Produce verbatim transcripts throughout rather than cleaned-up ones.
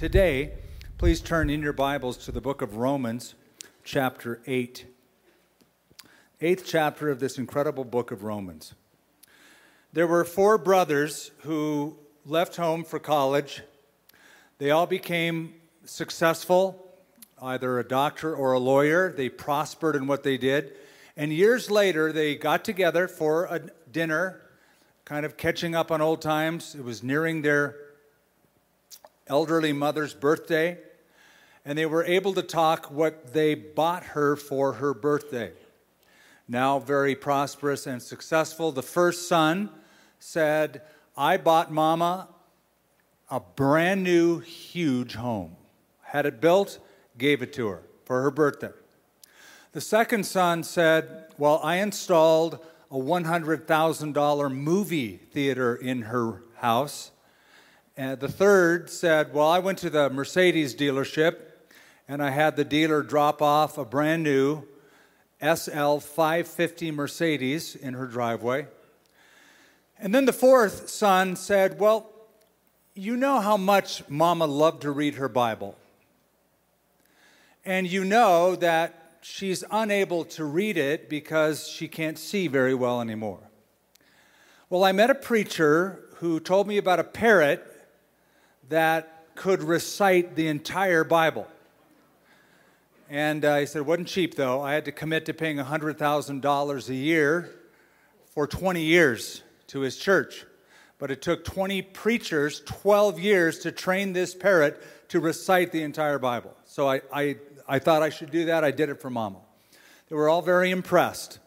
Today, please turn in your Bibles to the book of Romans, chapter eight. Eighth chapter of this incredible book of Romans. There were four brothers who left home for college. They all became successful, either a doctor or a lawyer. They prospered in what they did. And years later, they got together for a dinner, kind of catching up on old times. It was nearing their elderly mother's birthday, and they were able to talk what they bought her for her birthday. Now very prosperous and successful, the first son said, I bought Mama a brand new, huge home. Had it built, gave it to her for her birthday. The second son said, well, I installed a one hundred thousand dollars movie theater in her house. And the third said, well, I went to the Mercedes dealership and I had the dealer drop off a brand new S L five fifty Mercedes in her driveway. And then the fourth son said, well, you know how much Mama loved to read her Bible. And you know that she's unable to read it because she can't see very well anymore. Well, I met a preacher who told me about a parrot that could recite the entire Bible. And uh, he said, it wasn't cheap, though. I had to commit to paying one hundred thousand dollars a year for twenty years to his church. But it took twenty preachers, twelve years to train this parrot to recite the entire Bible. So I, I, I thought I should do that. I did it for Mama. They were all very impressed.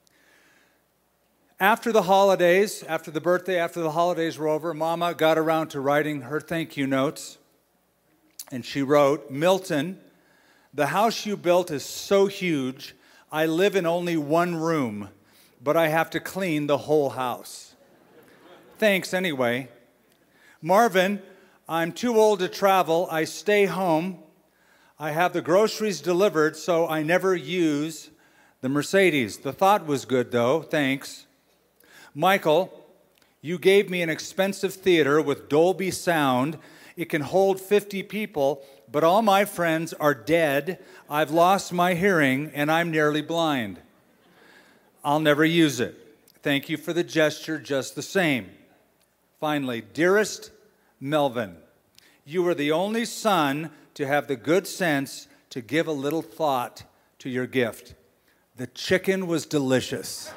After the holidays, after the birthday, after the holidays were over, Mama got around to writing her thank you notes. And she wrote, Milton, the house you built is so huge, I live in only one room, but I have to clean the whole house. Thanks anyway. Marvin, I'm too old to travel. I stay home. I have the groceries delivered, so I never use the Mercedes. The thought was good, though. Thanks. Michael, you gave me an expensive theater with Dolby sound. It can hold fifty people, but all my friends are dead. I've lost my hearing, and I'm nearly blind. I'll never use it. Thank you for the gesture just the same. Finally, dearest Melvin, you were the only son to have the good sense to give a little thought to your gift. The chicken was delicious.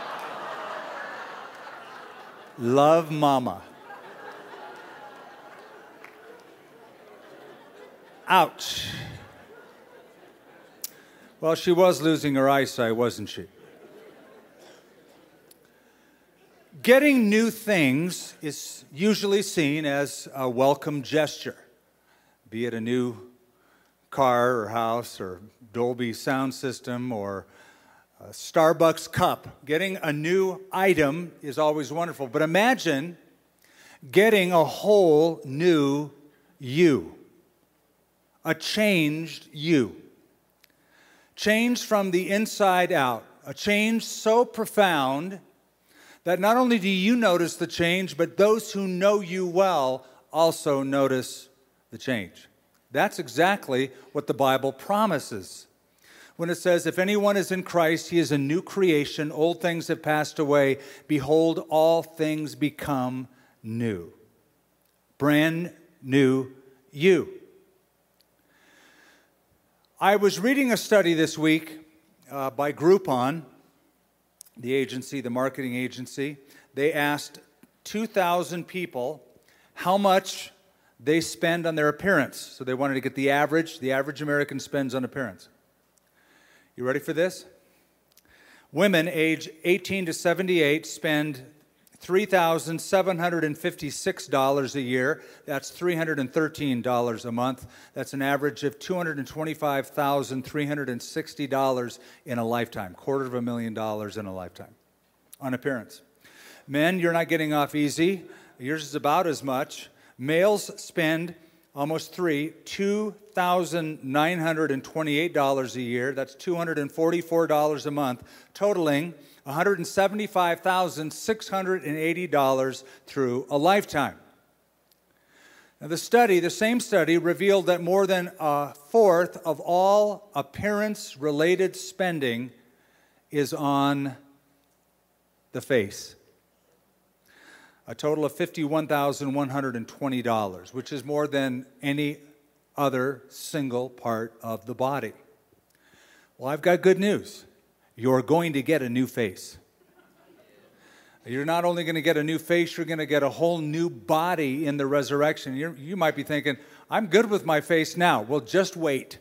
Love, Mama. Ouch. Well, she was losing her eyesight, wasn't she? Getting new things is usually seen as a welcome gesture, be it a new car or house or Dolby sound system or a Starbucks cup. Getting a new item is always wonderful. But imagine getting a whole new you, a changed you, changed from the inside out, a change so profound that not only do you notice the change, but those who know you well also notice the change. That's exactly what the Bible promises when it says, if anyone is in Christ, he is a new creation. Old things have passed away. Behold, all things become new. Brand new you. I was reading a study this week uh, by Groupon, the agency, the marketing agency. They asked two thousand people how much they spend on their appearance. So they wanted to get the average. The average American spends on appearance. You ready for this? Women age eighteen to seventy-eight spend three thousand seven hundred fifty-six dollars a year. That's three hundred thirteen dollars a month. That's an average of two hundred twenty-five thousand three hundred sixty dollars in a lifetime, quarter of a million dollars in a lifetime on appearance. Men, you're not getting off easy. Yours is about as much. Males spend almost three, two thousand nine hundred twenty-eight dollars a year. That's two hundred forty-four dollars a month, totaling one hundred seventy-five thousand six hundred eighty dollars through a lifetime. Now, the study, the same study, revealed that more than a fourth of all appearance-related spending is on the face. A total of fifty-one thousand one hundred twenty dollars, which is more than any other single part of the body. Well, I've got good news. You're going to get a new face. You're not only going to get a new face, you're going to get a whole new body in the resurrection. You're, you might be thinking, I'm good with my face now. Well, just wait.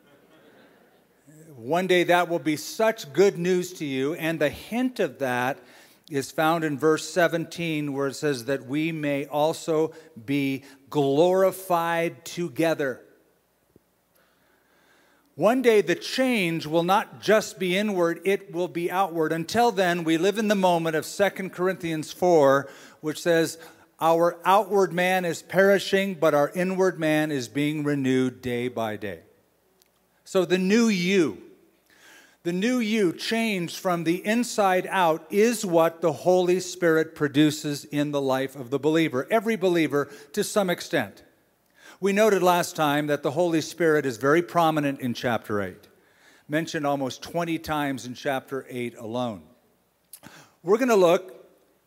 One day that will be such good news to you, and the hint of that is found in verse seventeen, where it says that we may also be glorified together. One day the change will not just be inward, it will be outward. Until then, we live in the moment of Second Corinthians four, which says, our outward man is perishing, but our inward man is being renewed day by day. So the new you, the new you changed from the inside out is what the Holy Spirit produces in the life of the believer. Every believer to some extent. We noted last time that the Holy Spirit is very prominent in chapter eight, mentioned almost twenty times in chapter eight alone. We're going to look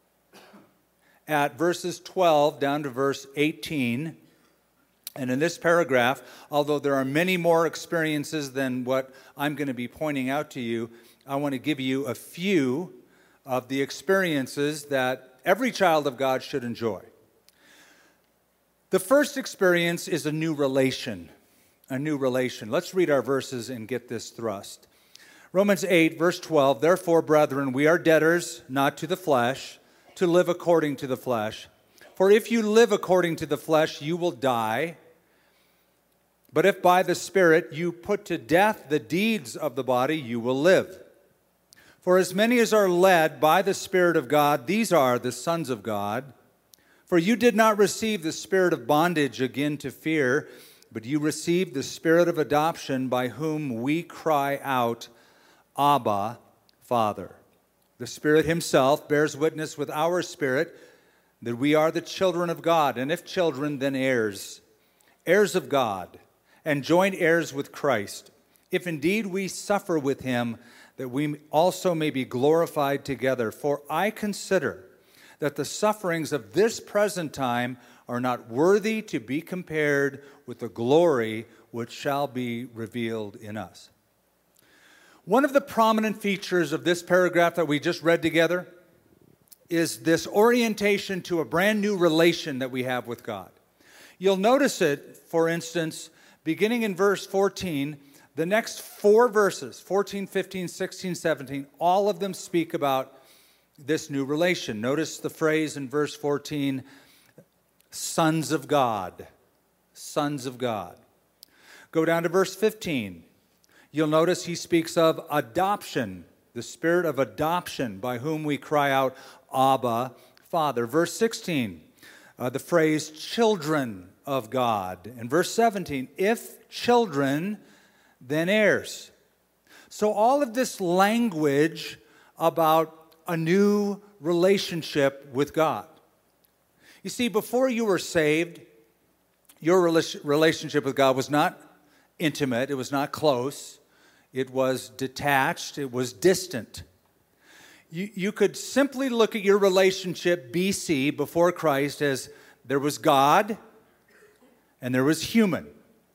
at verses twelve down to verse eighteen. And in this paragraph, although there are many more experiences than what I'm going to be pointing out to you, I want to give you a few of the experiences that every child of God should enjoy. The first experience is a new relation, a new relation. Let's read our verses and get this thrust. Romans eight, verse twelve, therefore, brethren, we are debtors, not to the flesh, to live according to the flesh. For if you live according to the flesh, you will die. But if by the Spirit you put to death the deeds of the body, you will live. For as many as are led by the Spirit of God, these are the sons of God. For you did not receive the spirit of bondage again to fear, but you received the spirit of adoption by whom we cry out, Abba, Father. The Spirit himself bears witness with our spirit that we are the children of God, and if children, then heirs, heirs of God, and joint heirs with Christ, if indeed we suffer with him, that we also may be glorified together. For I consider that the sufferings of this present time are not worthy to be compared with the glory which shall be revealed in us. One of the prominent features of this paragraph that we just read together is this orientation to a brand new relation that we have with God. You'll notice it, for instance, beginning in verse fourteen, the next four verses, fourteen, fifteen, sixteen, seventeen, all of them speak about this new relation. Notice the phrase in verse fourteen, sons of God, sons of God. Go down to verse fifteen. You'll notice he speaks of adoption, the spirit of adoption by whom we cry out, Abba, Father. Verse sixteen, uh, the phrase children of God. And verse seventeen, if children, then heirs. So all of this language about a new relationship with God. You see, before you were saved, your relationship with God was not intimate, it was not close, it was detached, it was distant. You, you could simply look at your relationship B C, before Christ, as there was God and there was human.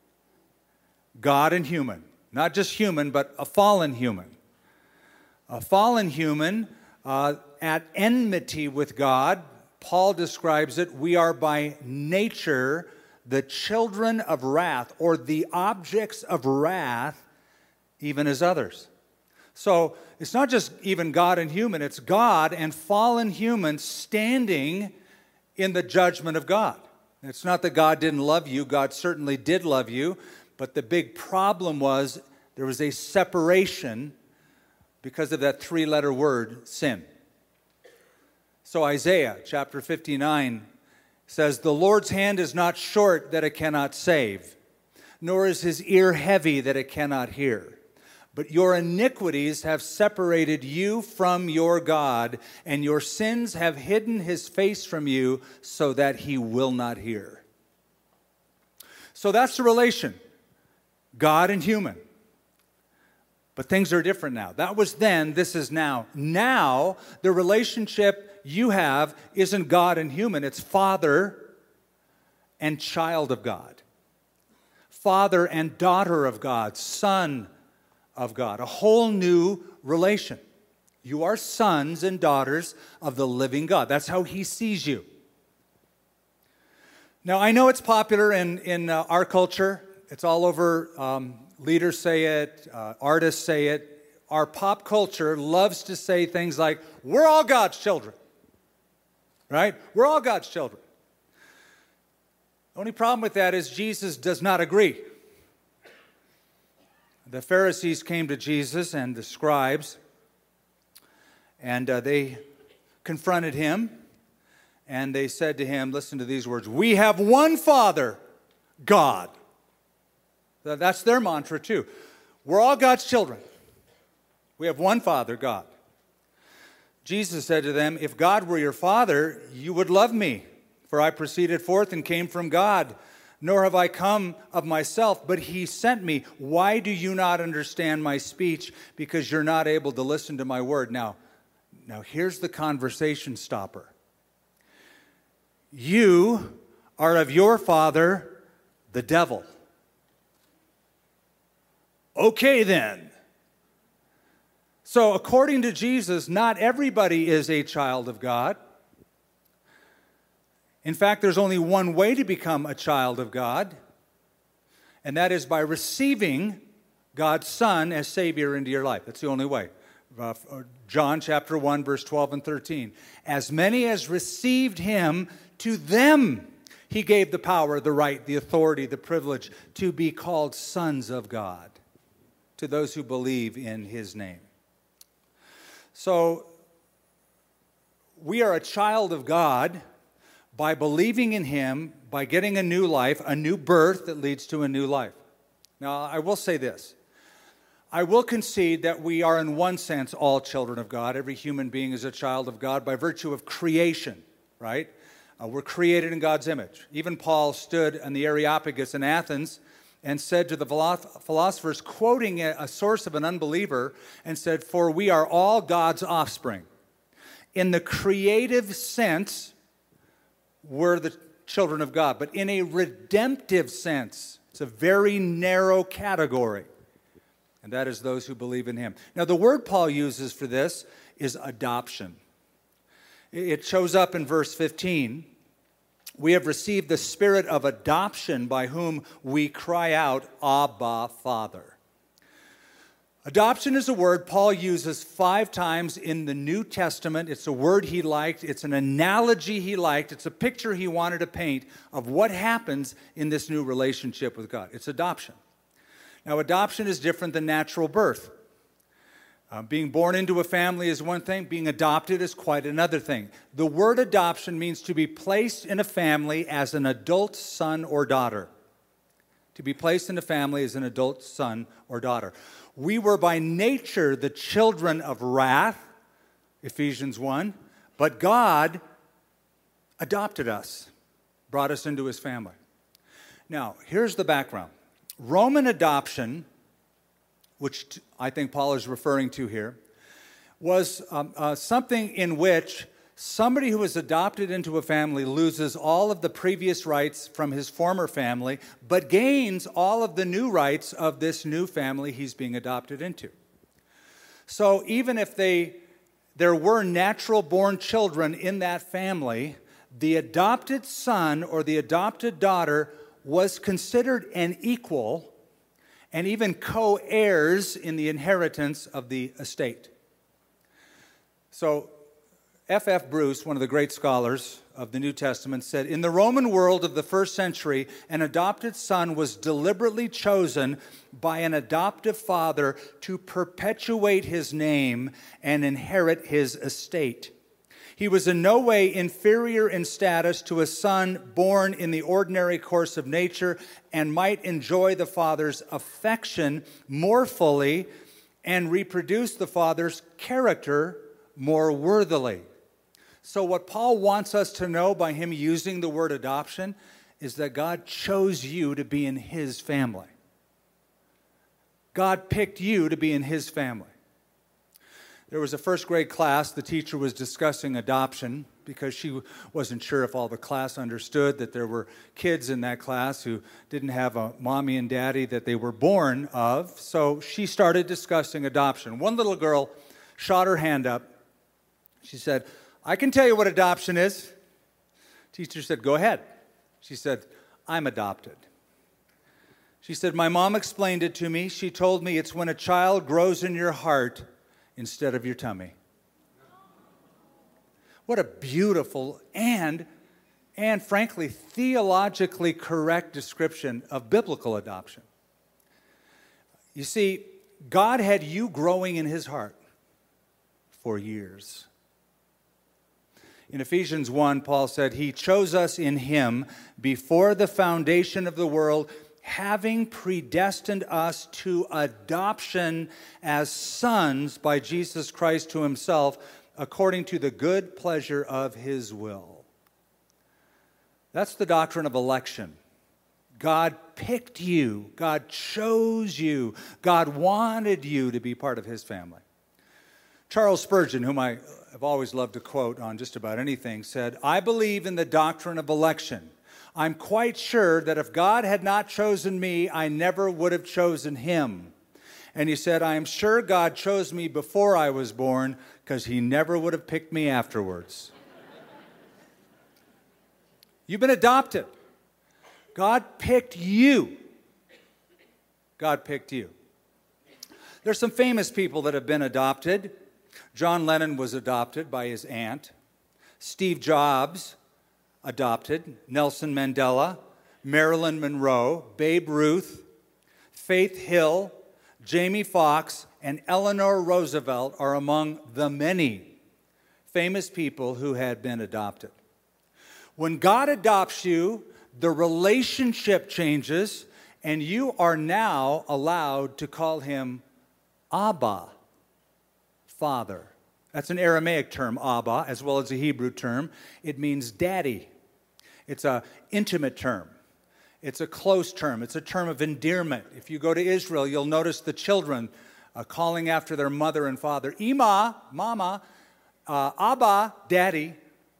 God and human. Not just human, but a fallen human. A fallen human uh, at enmity with God. Paul describes it, we are by nature the children of wrath, or the objects of wrath, even as others. So it's not just even God and human, it's God and fallen humans standing in the judgment of God. It's not that God didn't love you, God certainly did love you, but the big problem was there was a separation because of that three-letter word, sin. So Isaiah chapter fifty-nine says, the Lord's hand is not short that it cannot save, nor is his ear heavy that it cannot hear. But your iniquities have separated you from your God, and your sins have hidden his face from you so that he will not hear. So that's the relation, God and human. But things are different now. That was then, this is now. Now, the relationship you have isn't God and human, it's Father and child of God. Father and daughter of God, son of God. A whole new relation. You are sons and daughters of the living God. That's how He sees you. Now, I know it's popular in, in uh, our culture. It's all over. Um, leaders say it. Uh, artists say it. Our pop culture loves to say things like, we're all God's children. Right? We're all God's children. The only problem with that is Jesus does not agree. The Pharisees came to Jesus and the scribes, and uh, they confronted Him, and they said to Him, listen to these words, we have one Father, God. That's their mantra too. We're all God's children. We have one Father, God. Jesus said to them, if God were your Father, you would love me. For I proceeded forth and came from God, nor have I come of myself, but He sent me. Why do you not understand my speech? Because you're not able to listen to my word. Now, now here's the conversation stopper. You are of your father, the devil. Okay then. So according to Jesus, not everybody is a child of God. In fact, there's only one way to become a child of God, and that is by receiving God's Son as Savior into your life. That's the only way. Uh, John chapter one, verse twelve and thirteen. As many as received Him, to them He gave the power, the right, the authority, the privilege to be called sons of God, to those who believe in His name. So, we are a child of God by believing in Him, by getting a new life, a new birth that leads to a new life. Now, I will say this. I will concede that we are in one sense all children of God. Every human being is a child of God by virtue of creation, right? Uh, we're created in God's image. Even Paul stood in the Areopagus in Athens and said to the philosophers, quoting a source of an unbeliever, and said, for we are all God's offspring. In the creative sense, we're the children of God. But in a redemptive sense, it's a very narrow category. And that is those who believe in Him. Now, the word Paul uses for this is adoption. It shows up in verse fifteen. We have received the spirit of adoption by whom we cry out, Abba, Father. Adoption is a word Paul uses five times in the New Testament. It's a word he liked. It's an analogy he liked. It's a picture he wanted to paint of what happens in this new relationship with God. It's adoption. Now, adoption is different than natural birth. Uh, being born into a family is one thing. Being adopted is quite another thing. The word adoption means to be placed in a family as an adult son or daughter. To be placed in a family as an adult son or daughter. We were by nature the children of wrath, Ephesians one, but God adopted us, brought us into His family. Now, here's the background. Roman adoption, which I think Paul is referring to here, was um, uh, something in which somebody who is adopted into a family loses all of the previous rights from his former family, but gains all of the new rights of this new family he's being adopted into. So even if they there were natural-born children in that family, the adopted son or the adopted daughter was considered an equal and even co-heirs in the inheritance of the estate. So F F Bruce, one of the great scholars of the New Testament, said, in the Roman world of the first century, an adopted son was deliberately chosen by an adoptive father to perpetuate his name and inherit his estate. He was in no way inferior in status to a son born in the ordinary course of nature and might enjoy the father's affection more fully and reproduce the father's character more worthily. So what Paul wants us to know by him using the word adoption is that God chose you to be in His family. God picked you to be in His family. There was a first grade class. The teacher was discussing adoption because she wasn't sure if all the class understood that there were kids in that class who didn't have a mommy and daddy that they were born of. So she started discussing adoption. One little girl shot her hand up. She said, "I can tell you what adoption is." Teacher said, "Go ahead." She said, "I'm adopted." She said, "My mom explained it to me. She told me it's when a child grows in your heart instead of your tummy." What a beautiful and, and frankly, theologically correct description of biblical adoption. You see, God had you growing in His heart for years. In Ephesians one, Paul said, He chose us in Him before the foundation of the world, having predestined us to adoption as sons by Jesus Christ to Himself, according to the good pleasure of His will. That's the doctrine of election. God picked you. God chose you. God wanted you to be part of His family. Charles Spurgeon, whom I have always loved to quote on just about anything, said, "I believe in the doctrine of election. I'm quite sure that if God had not chosen me, I never would have chosen Him." And he said, "I am sure God chose me before I was born because He never would have picked me afterwards." You've been adopted. God picked you. God picked you. There's some famous people that have been adopted. John Lennon was adopted by his aunt. Steve Jobs, adopted. Nelson Mandela, Marilyn Monroe, Babe Ruth, Faith Hill, Jamie Foxx, and Eleanor Roosevelt are among the many famous people who had been adopted. When God adopts you, the relationship changes, and you are now allowed to call Him Abba, Father. That's an Aramaic term, Abba, as well as a Hebrew term. It means daddy. It's an intimate term. It's a close term. It's a term of endearment. If you go to Israel, you'll notice the children uh, calling after their mother and father. Ima, mama, uh, Abba, daddy.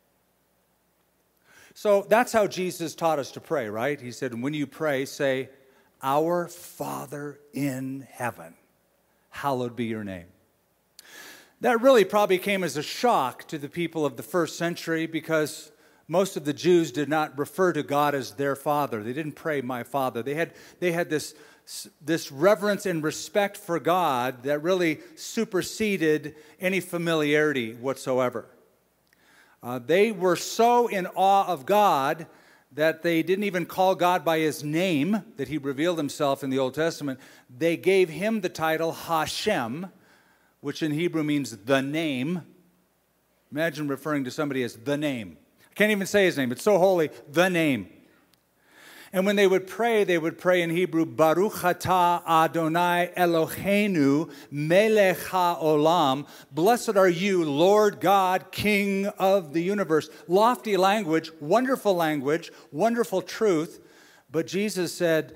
So that's how Jesus taught us to pray, right? He said, when you pray, say, "Our Father in heaven, hallowed be your name." That really probably came as a shock to the people of the first century because most of the Jews did not refer to God as their Father. They didn't pray, "My Father." They had, they had this, this reverence and respect for God that really superseded any familiarity whatsoever. Uh, they were so in awe of God that they didn't even call God by His name that He revealed Himself in the Old Testament. They gave Him the title Hashem, which in Hebrew means the name. Imagine referring to somebody as the name. I can't even say his name. It's so holy, the name. And when they would pray, they would pray in Hebrew, Baruch atah Adonai Eloheinu melech haolam. Blessed are you, Lord God, King of the universe. Lofty language, wonderful language, wonderful truth. But Jesus said,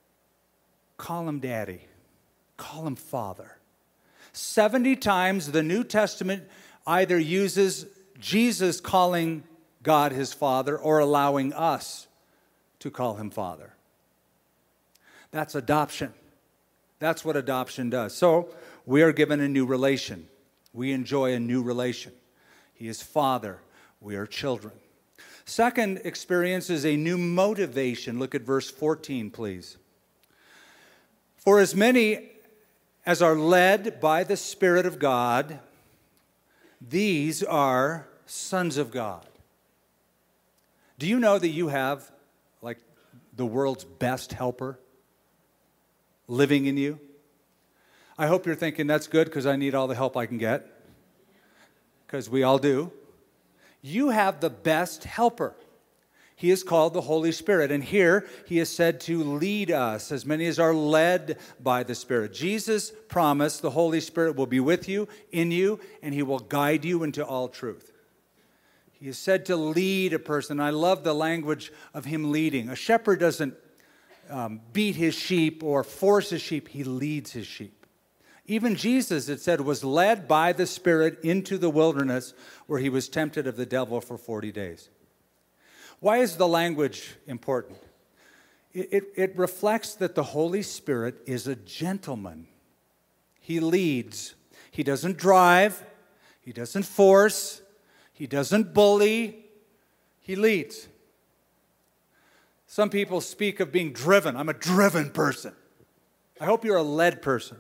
call Him Daddy. Call Him Father. seventy times the New Testament either uses Jesus calling God His Father or allowing us to call Him Father. That's adoption. That's what adoption does. So we are given a new relation. We enjoy a new relation. He is Father. We are children. Second experience is a new motivation. Look at verse fourteen, please. For as many as are led by the Spirit of God, these are sons of God. Do you know that you have, like, the world's best helper living in you? I hope you're thinking, that's good because I need all the help I can get. Because we all do. You have the best helper. He is called the Holy Spirit. And here He is said to lead us, as many as are led by the Spirit. Jesus promised the Holy Spirit will be with you, in you, and He will guide you into all truth. He is said to lead a person. I love the language of him leading. A shepherd doesn't um, beat his sheep or force his sheep. He leads his sheep. Even Jesus, it said, was led by the Spirit into the wilderness where he was tempted of the devil for forty days. Why is the language important? It, it, it reflects that the Holy Spirit is a gentleman. He leads. He doesn't drive. He doesn't force. He doesn't bully. He leads. Some people speak of being driven. I'm a driven person. I hope you're a led person.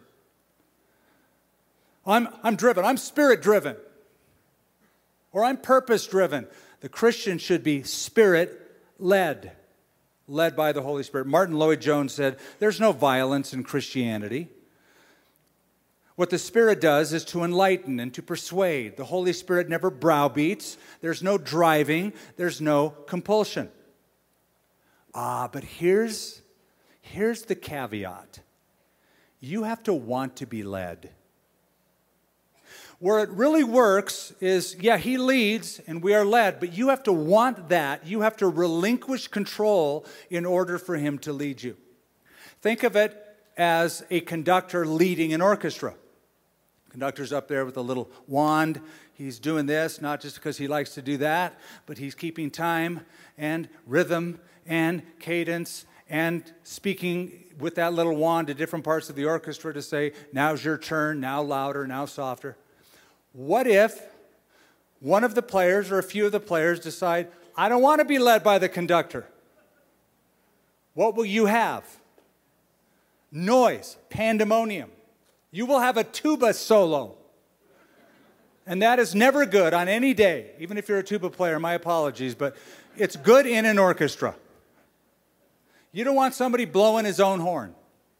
I'm, I'm driven. I'm spirit-driven. Or I'm purpose-driven. The Christian should be spirit-led, led by the Holy Spirit. Martin Lloyd-Jones said, there's no violence in Christianity. What the Spirit does is to enlighten and to persuade. The Holy Spirit never browbeats. There's no driving. There's no compulsion. Ah, but here's, here's the caveat. You have to want to be led. Where it really works is, yeah, he leads and we are led, but you have to want that. You have to relinquish control in order for him to lead you. Think of it as a conductor leading an orchestra. Conductor's up there with a little wand. He's doing this, not just because he likes to do that, but he's keeping time and rhythm and cadence and speaking with that little wand to different parts of the orchestra to say, now's your turn, now louder, now softer. What if one of the players or a few of the players decide, I don't want to be led by the conductor? What will you have? Noise, pandemonium. You will have a tuba solo. And that is never good on any day. Even if you're a tuba player, my apologies, but it's good in an orchestra. You don't want somebody blowing his own horn.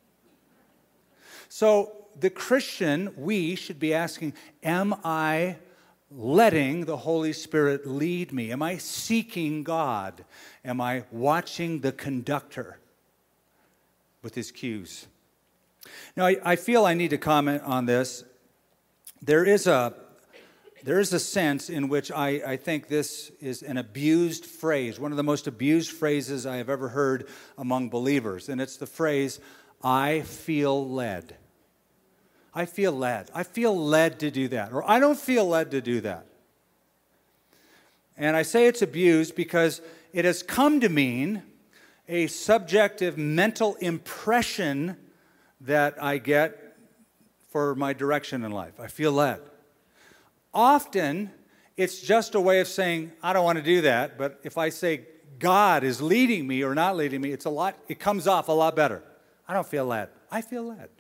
So the Christian, we should be asking, am I letting the Holy Spirit lead me? Am I seeking God? Am I watching the conductor with his cues? Now, I, I feel I need to comment on this. There is a, there is a sense in which I, I think this is an abused phrase, one of the most abused phrases I have ever heard among believers, and it's the phrase, I feel led. I feel led. I feel led to do that, or I don't feel led to do that. And I say it's abused because it has come to mean a subjective mental impression that I get for my direction in life. I feel led. Often, it's just a way of saying, I don't want to do that, but if I say God is leading me or not leading me, it's a lot, it comes off a lot better. I don't feel led. I feel led.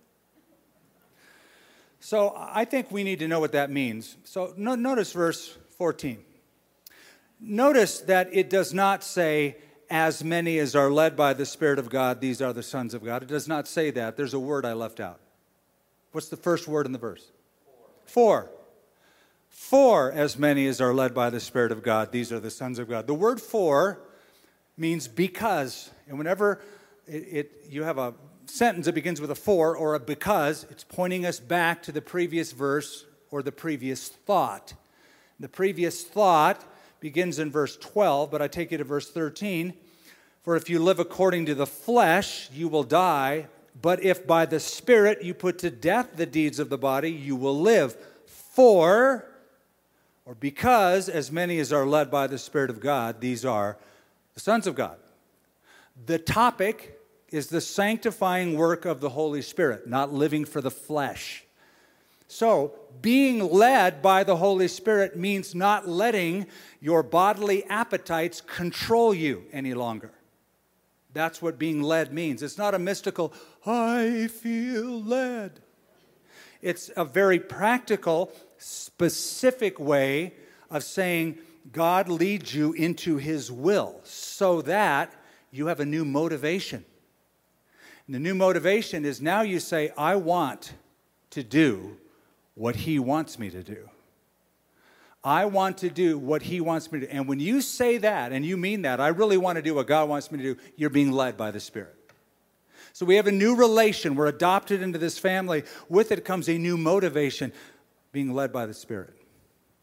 So I think we need to know what that means. So no, notice verse fourteen. Notice that it does not say, as many as are led by the Spirit of God, these are the sons of God. It does not say that. There's a word I left out. What's the first word in the verse? For. For. For as many as are led by the Spirit of God, these are the sons of God. The word for means because. And whenever it, it you have a sentence that begins with a for or a because, it's pointing us back to the previous verse or the previous thought. The previous thought begins in verse twelve, but I take you to verse thirteen. For if you live according to the flesh, you will die. But if by the Spirit you put to death the deeds of the body, you will live. For, or because, as many as are led by the Spirit of God, these are the sons of God. The topic is the sanctifying work of the Holy Spirit, not living for the flesh. So, being led by the Holy Spirit means not letting your bodily appetites control you any longer. That's what being led means. It's not a mystical, I feel led. It's a very practical, specific way of saying God leads you into his will so that you have a new motivation. And the new motivation is now you say, I want to do what he wants me to do. I want to do what he wants me to do. And when you say that, and you mean that, I really want to do what God wants me to do, you're being led by the Spirit. So we have a new relation. We're adopted into this family. With it comes a new motivation, being led by the Spirit.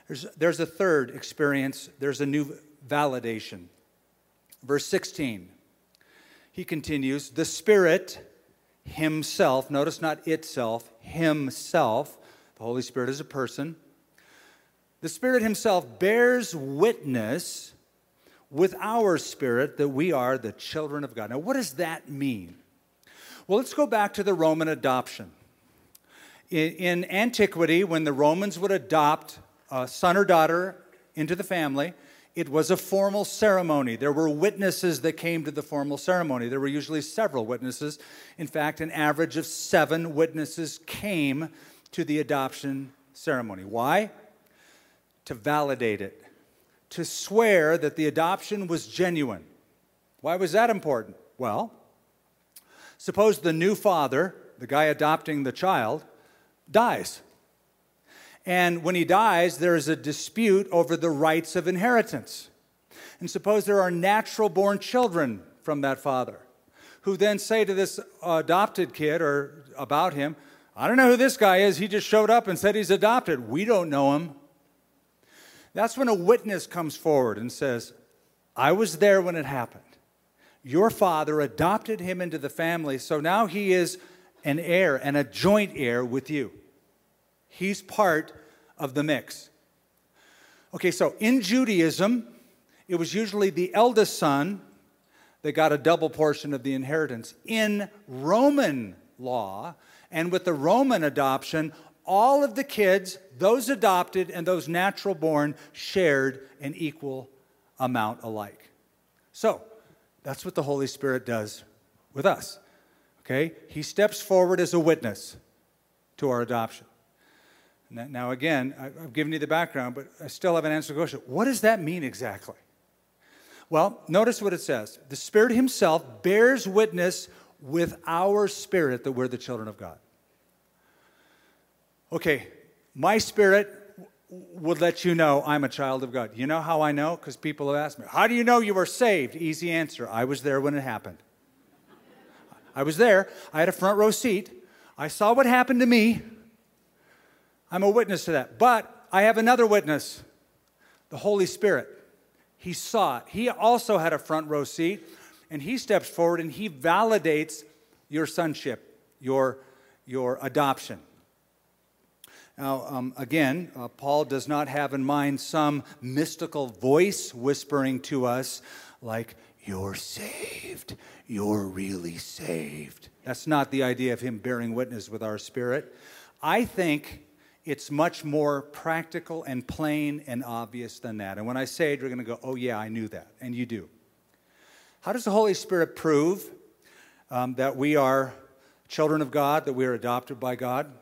There's, there's a third experience. There's a new validation. Verse sixteen, he continues, the Spirit himself, notice not itself, himself, the Holy Spirit is a person. The Spirit himself bears witness with our spirit that we are the children of God. Now, what does that mean? Well, let's go back to the Roman adoption. In, in antiquity, when the Romans would adopt a son or daughter into the family, it was a formal ceremony. There were witnesses that came to the formal ceremony. There were usually several witnesses. In fact, an average of seven witnesses came to the adoption ceremony. Why? To validate it, to swear that the adoption was genuine. Why was that important? Well, suppose the new father, the guy adopting the child, dies. And when he dies, there is a dispute over the rights of inheritance. And suppose there are natural-born children from that father who then say to this adopted kid or about him, I don't know who this guy is. He just showed up and said he's adopted. We don't know him. That's when a witness comes forward and says, I was there when it happened. Your father adopted him into the family, so now he is an heir and a joint heir with you. He's part of the mix. Okay, so in Judaism, it was usually the eldest son that got a double portion of the inheritance. In Roman law, and with the Roman adoption, all of the kids, those adopted and those natural born, shared an equal amount alike. So, that's what the Holy Spirit does with us. Okay? He steps forward as a witness to our adoption. Now, again, I've given you the background, but I still haven't answered the question. What does that mean exactly? Well, notice what it says. The Spirit himself bears witness with our spirit that we're the children of God. Okay, my spirit would let you know I'm a child of God. You know how I know? Because people have asked me, how do you know you were saved? Easy answer. I was there when it happened. I was there. I had a front row seat. I saw what happened to me. I'm a witness to that. But I have another witness, the Holy Spirit. He saw it. He also had a front row seat, and he steps forward and he validates your sonship, your, your adoption. Now, um, again, uh, Paul does not have in mind some mystical voice whispering to us like, you're saved, you're really saved. That's not the idea of him bearing witness with our spirit. I think it's much more practical and plain and obvious than that. And when I say it, you're going to go, oh yeah, I knew that. And you do. How does the Holy Spirit prove um, that we are children of God, that we are adopted by God?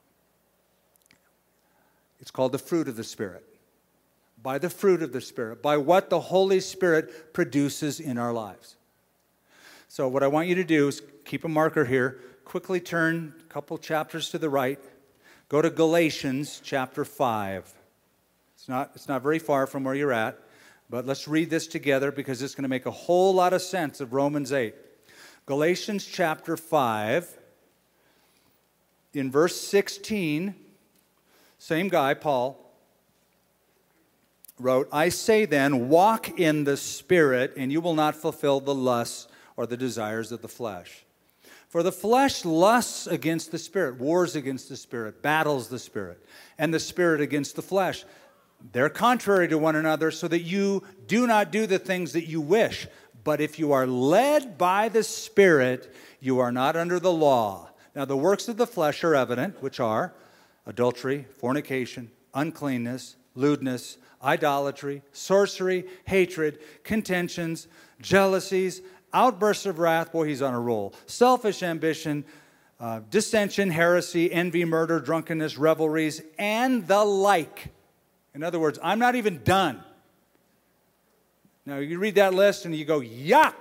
It's called the fruit of the Spirit. By the fruit of the Spirit. By what the Holy Spirit produces in our lives. So what I want you to do is keep a marker here. Quickly turn a couple chapters to the right. Go to Galatians chapter five. It's not, it's not very far from where you're at, but let's read this together because it's going to make a whole lot of sense of Romans eight. Galatians chapter five, in verse sixteen, same guy, Paul, wrote, I say then, walk in the Spirit, and you will not fulfill the lusts or the desires of the flesh. For the flesh lusts against the Spirit, wars against the Spirit, battles the Spirit, and the Spirit against the flesh. They're contrary to one another, so that you do not do the things that you wish. But if you are led by the Spirit, you are not under the law. Now the works of the flesh are evident, which are adultery, fornication, uncleanness, lewdness, idolatry, sorcery, hatred, contentions, jealousies, outbursts of wrath, boy, he's on a roll, selfish ambition, uh, dissension, heresy, envy, murder, drunkenness, revelries, and the like. In other words, I'm not even done. Now, you read that list and you go, yuck!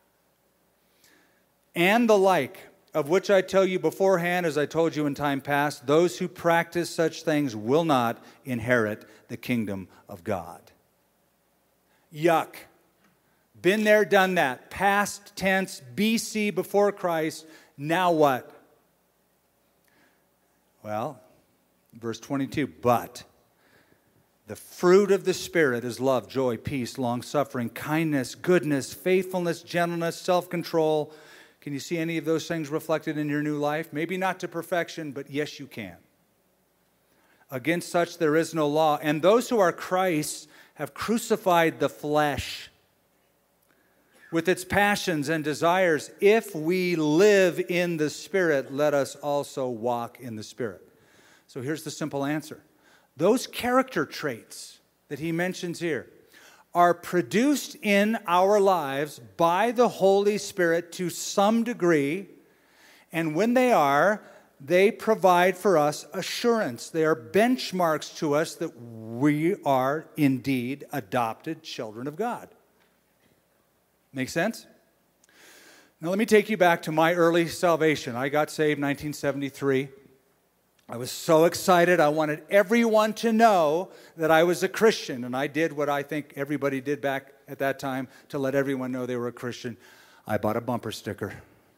And the like, of which I tell you beforehand, as I told you in time past, those who practice such things will not inherit the kingdom of God. Yuck. Been there, done that. Past tense, B C, before Christ. Now what? Well, verse twenty-two, but The fruit of the Spirit is love, joy, peace, long-suffering, kindness, goodness, faithfulness, gentleness, self-control. Can you see any of those things reflected in your new life? Maybe not to perfection, but yes, you can. Against such there is no law. And those who are Christ's have crucified the flesh with its passions and desires. If we live in the Spirit, let us also walk in the Spirit. So here's the simple answer. Those character traits that he mentions here are produced in our lives by the Holy Spirit to some degree, and when they are, they provide for us assurance. They are benchmarks to us that we are indeed adopted children of God. Make sense? Now let me take you back to my early salvation. I got saved in nineteen seventy-three. I was so excited. I wanted everyone to know that I was a Christian, and I did what I think everybody did back at that time to let everyone know they were a Christian. I bought a bumper sticker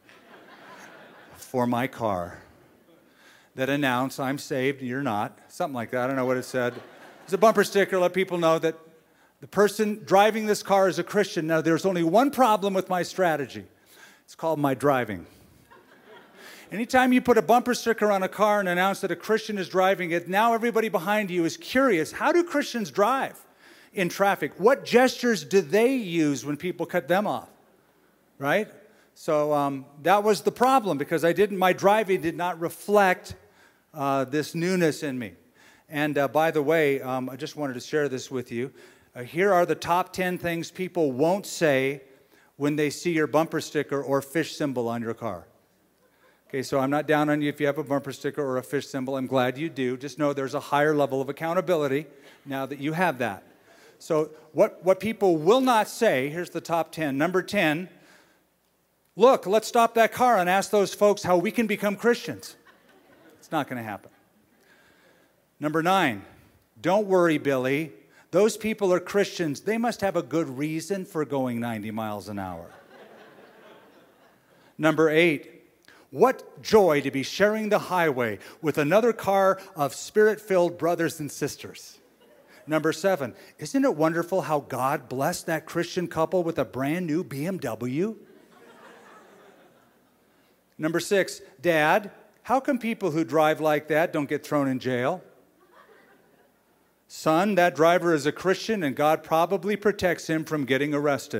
for my car that announced, I'm saved, you're not. Something like that. I don't know what it said. It's a bumper sticker to let people know that the person driving this car is a Christian. Now, there's only one problem with my strategy. It's called my driving. Anytime you put a bumper sticker on a car and announce that a Christian is driving it, now everybody behind you is curious. How do Christians drive in traffic? What gestures do they use when people cut them off? Right? So um, that was the problem, because I didn't. My driving did not reflect uh, this newness in me. And uh, by the way, um, I just wanted to share this with you. Uh, here are the top ten things people won't say when they see your bumper sticker or fish symbol on your car. Okay, so I'm not down on you if you have a bumper sticker or a fish symbol. I'm glad you do. Just know there's a higher level of accountability now that you have that. So what, what people will not say, here's the top ten. Number ten, look, let's stop that car and ask those folks how we can become Christians. It's not going to happen. Number nine, don't worry, Billy. Those people are Christians. They must have a good reason for going ninety miles an hour. Number eight, what joy to be sharing the highway with another car of Spirit-filled brothers and sisters. Number seven, isn't it wonderful how God blessed that Christian couple with a brand new B M W? Number six, Dad, how come people who drive like that don't get thrown in jail? Son, that driver is a Christian and God probably protects him from getting arrested.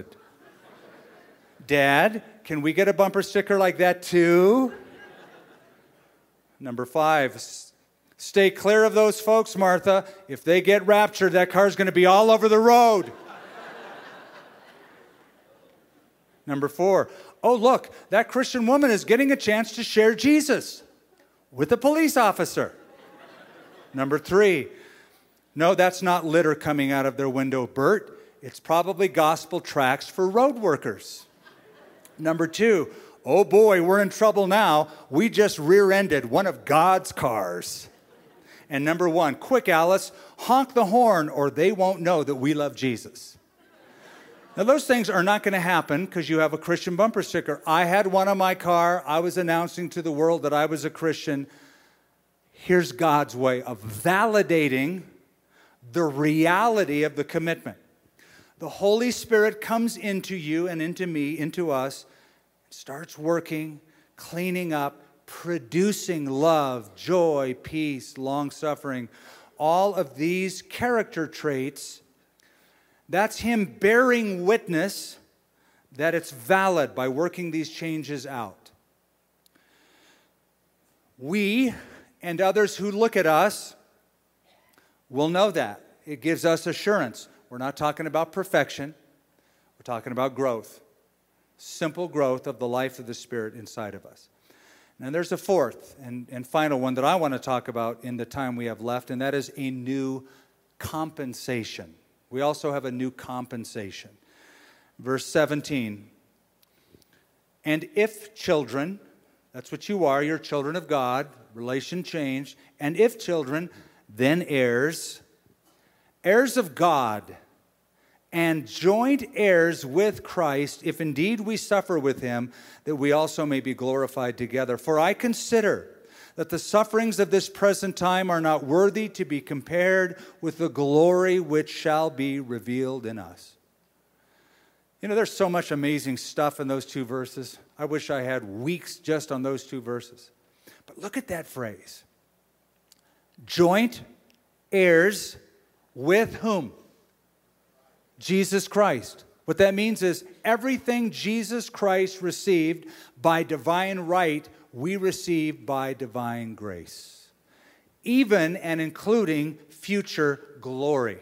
Dad, can we get a bumper sticker like that too? Number five, stay clear of those folks, Martha. If they get raptured, that car's going to be all over the road. Number four, oh, look, that Christian woman is getting a chance to share Jesus with a police officer. Number three, no, that's not litter coming out of their window, Bert. It's probably gospel tracts for road workers. Number two, oh boy, we're in trouble now. We just rear-ended one of God's cars. And number one, quick, Alice, honk the horn or they won't know that we love Jesus. Now, those things are not going to happen because you have a Christian bumper sticker. I had one on my car. I was announcing to the world that I was a Christian. Here's God's way of validating the reality of the commitment. The Holy Spirit comes into you and into me, into us, starts working, cleaning up, producing love, joy, peace, long-suffering, all of these character traits. That's Him bearing witness that it's valid by working these changes out. We and others who look at us will know that. It gives us assurance. We're not talking about perfection. We're talking about growth. Simple growth of the life of the Spirit inside of us. Now there's a fourth and, and final one that I want to talk about in the time we have left, and that is a new compensation. We also have a new compensation. Verse seventeen. And if children, that's what you are, you're children of God, relation changed, and if children, then heirs, heirs of God, and joint heirs with Christ, if indeed we suffer with Him, that we also may be glorified together. For I consider that the sufferings of this present time are not worthy to be compared with the glory which shall be revealed in us. You know, there's so much amazing stuff in those two verses. I wish I had weeks just on those two verses. But look at that phrase. Joint heirs with whom? Jesus Christ. What that means is everything Jesus Christ received by divine right, we receive by divine grace. Even and including future glory.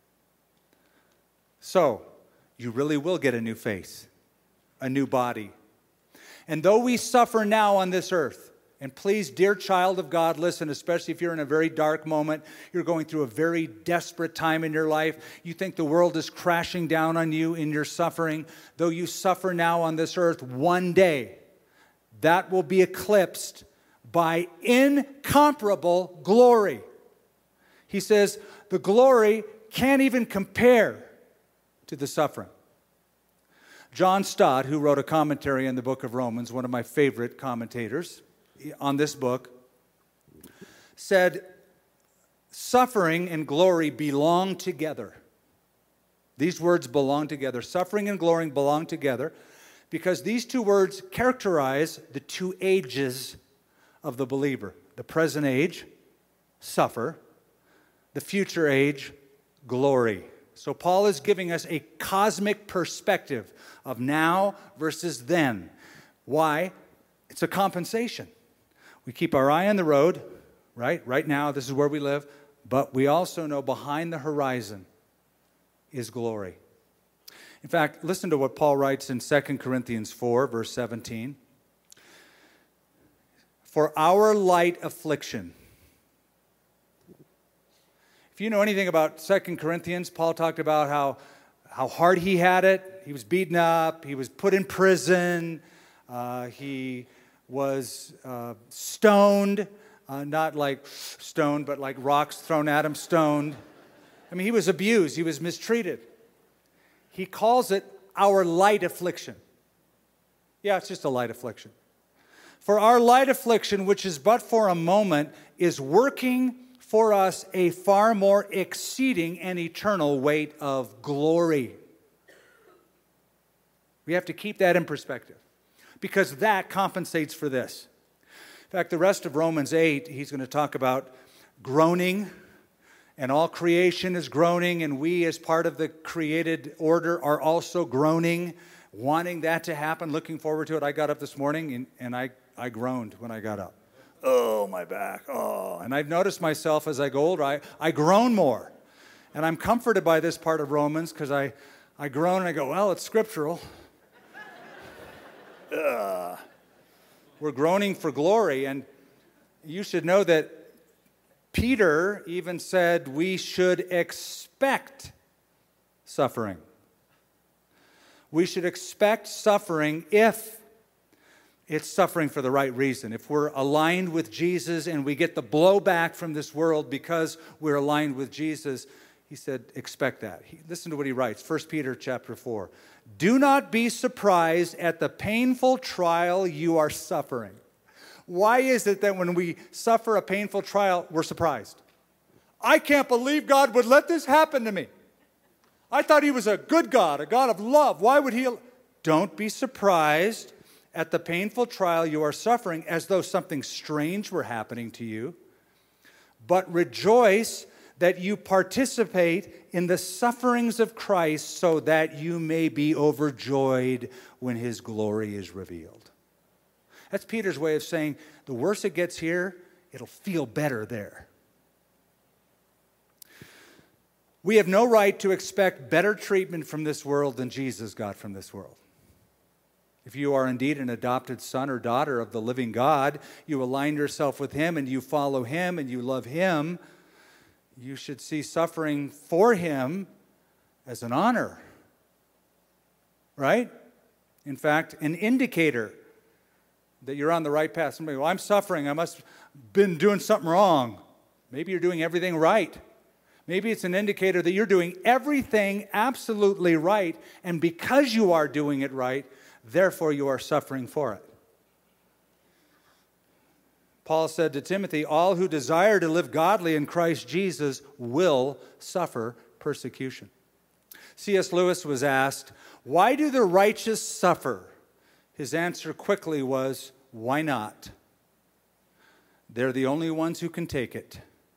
So, you really will get a new face, a new body. And though we suffer now on this earth, and please, dear child of God, listen, especially if you're in a very dark moment, you're going through a very desperate time in your life, you think the world is crashing down on you in your suffering, though you suffer now on this earth, one day, that will be eclipsed by incomparable glory. He says, the glory can't even compare to the suffering. John Stott, who wrote a commentary on the book of Romans, one of my favorite commentators on this book, said, suffering and glory belong together. These words belong together. Suffering and glory belong together because these two words characterize the two ages of the believer. The present age, suffer. The future age, glory. So Paul is giving us a cosmic perspective of now versus then. Why? It's a compensation. We keep our eye on the road, right? Right now, this is where we live. But we also know behind the horizon is glory. In fact, listen to what Paul writes in Second Corinthians four, verse seventeen. For our light affliction. If you know anything about Second Corinthians, Paul talked about how, how hard he had it. He was beaten up. He was put in prison. Uh, he was uh, stoned. Uh, not like stoned, but like rocks thrown at him, stoned. I mean, he was abused. He was mistreated. He calls it our light affliction. Yeah, it's just a light affliction. For our light affliction, which is but for a moment, is working for us a far more exceeding and eternal weight of glory. We have to keep that in perspective because that compensates for this. In fact, the rest of Romans eight, he's going to talk about groaning, and all creation is groaning, and we as part of the created order are also groaning, wanting that to happen, looking forward to it. I got up this morning, and, and I, I groaned when I got up. Oh, my back, oh. And I've noticed myself as I go older, I, I groan more. And I'm comforted by this part of Romans because I, I groan and I go, well, it's scriptural. Ugh. We're groaning for glory, and you should know that Peter even said we should expect suffering. We should expect suffering if it's suffering for the right reason. If we're aligned with Jesus and we get the blowback from this world because we're aligned with Jesus, he said, expect that. He, listen to what he writes, First Peter chapter four. Do not be surprised at the painful trial you are suffering. Why is it that when we suffer a painful trial, we're surprised? I can't believe God would let this happen to me. I thought he was a good God, a God of love. Why would he? Don't be surprised at the painful trial you are suffering as though something strange were happening to you, but rejoice that you participate in the sufferings of Christ so that you may be overjoyed when his glory is revealed. That's Peter's way of saying, the worse it gets here, it'll feel better there. We have no right to expect better treatment from this world than Jesus got from this world. If you are indeed an adopted son or daughter of the living God, you align yourself with him and you follow him and you love him, you should see suffering for him as an honor, right? In fact, an indicator that you're on the right path. Somebody, well, I'm suffering. I must have been doing something wrong. Maybe you're doing everything right. Maybe it's an indicator that you're doing everything absolutely right, and because you are doing it right, therefore you are suffering for it. Paul said to Timothy, all who desire to live godly in Christ Jesus will suffer persecution. C S Lewis was asked, why do the righteous suffer? His answer quickly was, why not? They're the only ones who can take it.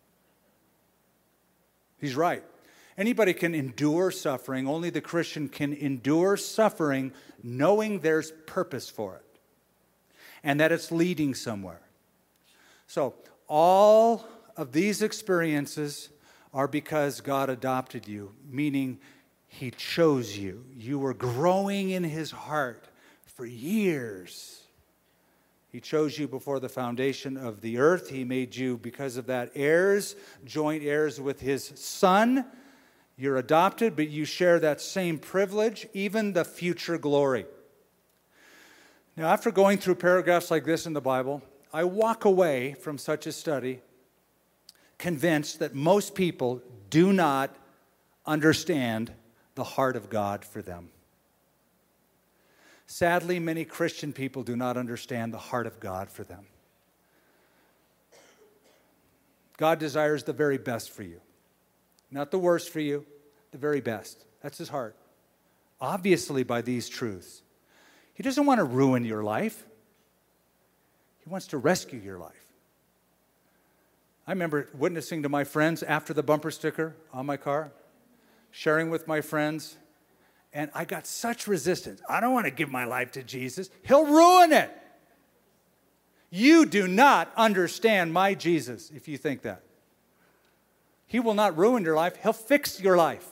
He's right. Anybody can endure suffering. Only the Christian can endure suffering knowing there's purpose for it and that it's leading somewhere. So all of these experiences are because God adopted you, meaning He chose you. You were growing in His heart for years. He chose you before the foundation of the earth. He made you, because of that, heirs, joint heirs with His Son. You're adopted, but you share that same privilege, even the future glory. Now, after going through paragraphs like this in the Bible, I walk away from such a study convinced that most people do not understand the heart of God for them. Sadly, many Christian people do not understand the heart of God for them. God desires the very best for you. Not the worst for you, the very best. That's His heart. Obviously, by these truths. He doesn't want to ruin your life. He wants to rescue your life. I remember witnessing to my friends after the bumper sticker on my car, sharing with my friends, and I got such resistance. I don't want to give my life to Jesus. He'll ruin it. You do not understand my Jesus if you think that. He will not ruin your life. He'll fix your life.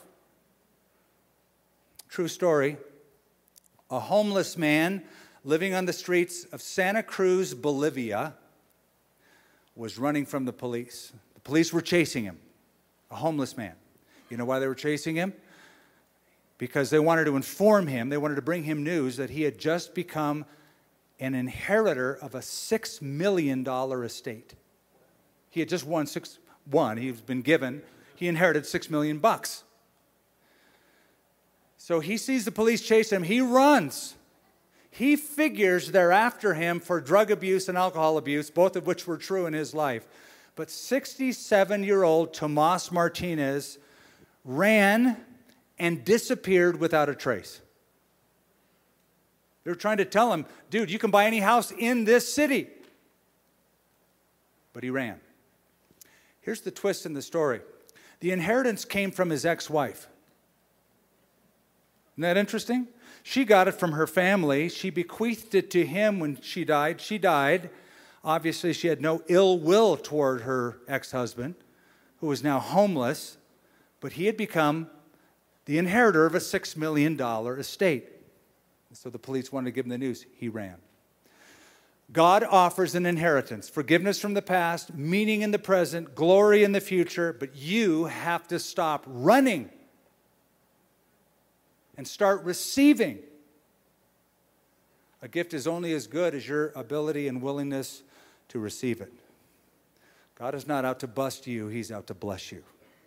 True story. A homeless man living on the streets of Santa Cruz, Bolivia, was running from the police. The police were chasing him, a homeless man. You know why they were chasing him? Because they wanted to inform him, they wanted to bring him news that he had just become an inheritor of a six million dollars estate. He had just won six, won, he's been given, he inherited six million bucks. So he sees the police chase him, he runs. He figures they're after him for drug abuse and alcohol abuse, both of which were true in his life. But sixty-seven-year-old Tomas Martinez ran and disappeared without a trace. They were trying to tell him, dude, you can buy any house in this city. But he ran. Here's the twist in the story. The inheritance came from his ex-wife. Isn't that interesting? She got it from her family. She bequeathed it to him when she died. She died. Obviously, she had no ill will toward her ex-husband, who was now homeless, but he had become the inheritor of a six million dollars estate. So the police wanted to give him the news. He ran. God offers an inheritance, forgiveness from the past, meaning in the present, glory in the future, but you have to stop running and start receiving. A gift is only as good as your ability and willingness to receive it. God is not out to bust you, He's out to bless you.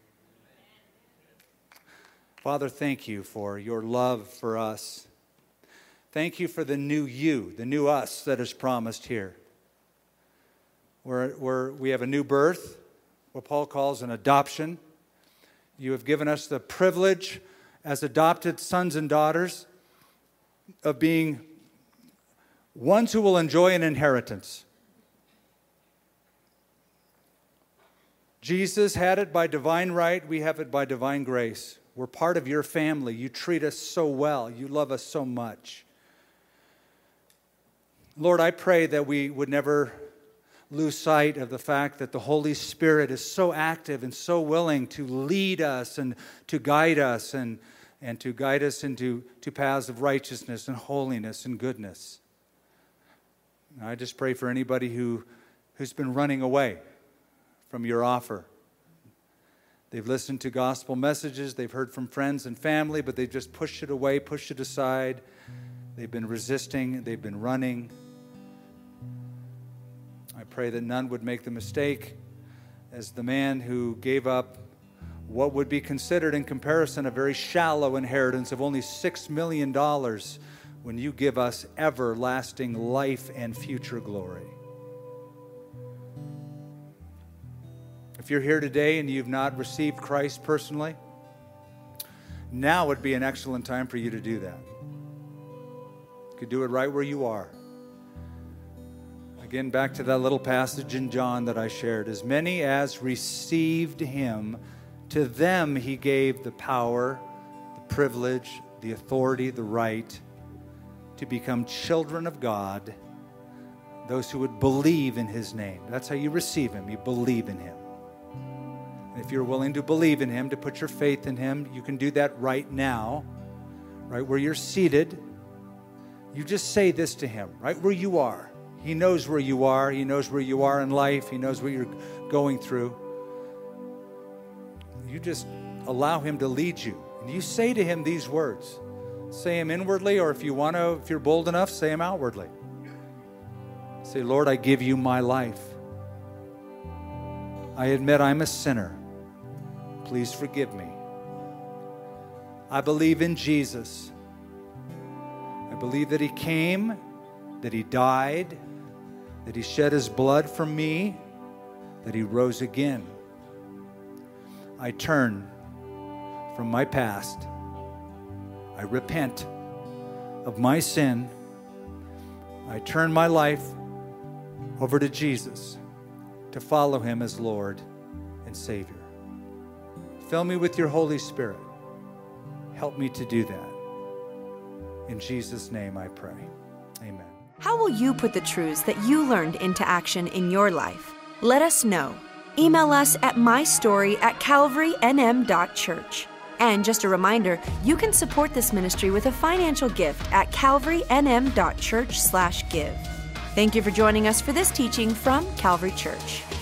Father, thank you for your love for us. Thank you for the new you, the new us that is promised here. Where, where we have a new birth, what Paul calls an adoption. You have given us the privilege as adopted sons and daughters of being ones who will enjoy an inheritance. Jesus had it by divine right. We have it by divine grace. We're part of your family. You treat us so well. You love us so much. Lord, I pray that we would never lose sight of the fact that the Holy Spirit is so active and so willing to lead us and to guide us and, and to guide us into to paths of righteousness and holiness and goodness. I just pray for anybody who, who's been running away from your offer. They've listened to gospel messages, they've heard from friends and family, but they've just pushed it away, pushed it aside. They've been resisting, they've been running. I pray that none would make the mistake as the man who gave up what would be considered in comparison a very shallow inheritance of only six million dollars when you give us everlasting life and future glory. If you're here today and you've not received Christ personally, now would be an excellent time for you to do that. You could do it right where you are. Again, back to that little passage in John that I shared. As many as received him, to them he gave the power, the privilege, the authority, the right to become children of God, those who would believe in his name. That's how you receive him. You believe in him. And if you're willing to believe in him, to put your faith in him, you can do that right now, right where you're seated. You just say this to him, right where you are. He knows where you are. He knows where you are in life. He knows what you're going through. You just allow him to lead you. And you say to him these words. Say them inwardly, or if you want to, if you're bold enough, say them outwardly. Say, Lord, I give you my life. I admit I'm a sinner. Please forgive me. I believe in Jesus. I believe that he came, that he died, that he shed his blood for me, that he rose again. I turn from my past. I repent of my sin. I turn my life over to Jesus to follow him as Lord and Savior. Fill me with your Holy Spirit. Help me to do that. In Jesus' name I pray. Amen. How will you put the truths that you learned into action in your life? Let us know. Email us at mystory at calvary n m dot church. And just a reminder, you can support this ministry with a financial gift at calvary n m dot church slash give. Thank you for joining us for this teaching from Calvary Church.